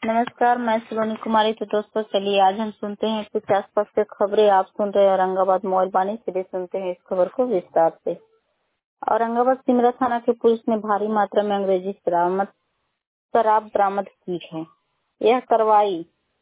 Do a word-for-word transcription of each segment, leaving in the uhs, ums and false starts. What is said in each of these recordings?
नमस्कार, मैं सलोनी कुमारी। तो दोस्तों चलिए आज हम सुनते हैं कुछ आसपास के खबरें। आप सुन रहे हैं औरंगाबाद मोबाइल वाणी। चलिए सुनते हैं इस खबर को विस्तार से। औरंगाबाद सिमरा थाना की पुलिस ने भारी मात्रा में अंग्रेजी बरामद शराब बरामद की है। यह कार्रवाई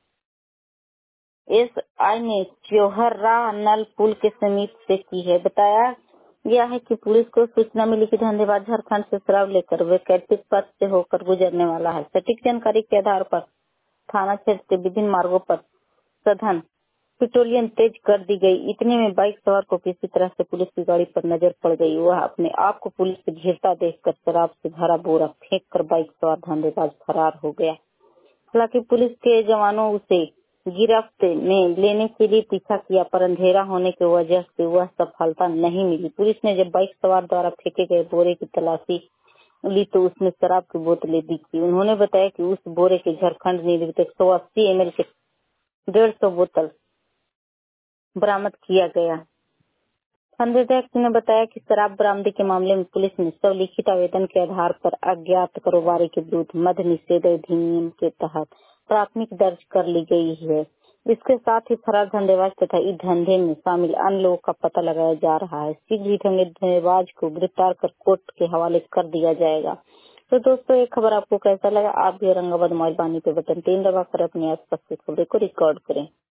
एस आई ने चौहर्रा नल पुल के समीप से की है। बताया गया है कि पुलिस को सूचना मिली कि धंधेबाज झारखंड से शराब लेकर वैकल्पिक पथ से होकर गुजरने वाला है। सटीक जानकारी के आधार पर थाना क्षेत्र के विभिन्न मार्गों पर सघन पेट्रोलिंग तेज कर दी गई। इतने में बाइक सवार को किसी तरह से पुलिस की गाड़ी पर नजर पड़ गई। वह अपने आप को पुलिस से घिरता देखकर शराब से भरा बोरा फेंक कर बाइक सवार धंधेबाज फरार हो गया। हालांकि पुलिस के जवानों उसे गिरफ्त में लेने के लिए पीछा किया, पर अंधेरा होने की वजह से वह सफलता नहीं मिली। पुलिस ने जब बाइक सवार द्वारा फेंके गए बोरे की तलाशी ली तो उसमें शराब की बोतलें दिखी। उन्होंने बताया कि उस बोरे के झारखंड निर्मित एक सौ अस्सी एम एल के डेढ़ सौ बोतल बरामद किया गया। संदेशक ने बताया कि शराब बरामदी के मामले में पुलिस ने सब लिखित आवेदन के आधार पर अज्ञात कारोबारी के विरुद्ध मद्य निषेध अधिनियम के तहत प्राथमिक दर्ज कर ली गई है। इसके साथ ही फरार धंधेबाज तथा इस धंधे में शामिल अन्य लोगों का पता लगाया जा रहा है। शीघ्र ही धंधेबाज को गिरफ्तार कर कोर्ट के हवाले कर दिया जाएगा। तो दोस्तों ये खबर आपको कैसा लगा? आप भी औरंगाबाद मोबाइल वाणी पे बटन तीन दबाकर अपने आसपास की खबरें को रिकॉर्ड करें।